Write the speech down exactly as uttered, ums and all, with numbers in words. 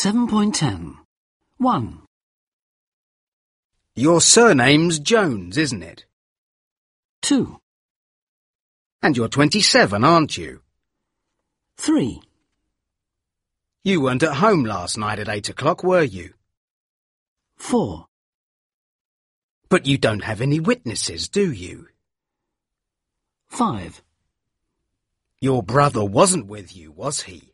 seven point ten. one. Your surname's Jones, isn't it? two. And you're twenty-seven, aren't you? three. You weren't at home last night at eight o'clock, were you? four. But you don't have any witnesses, do you? five. Your brother wasn't with you, was he?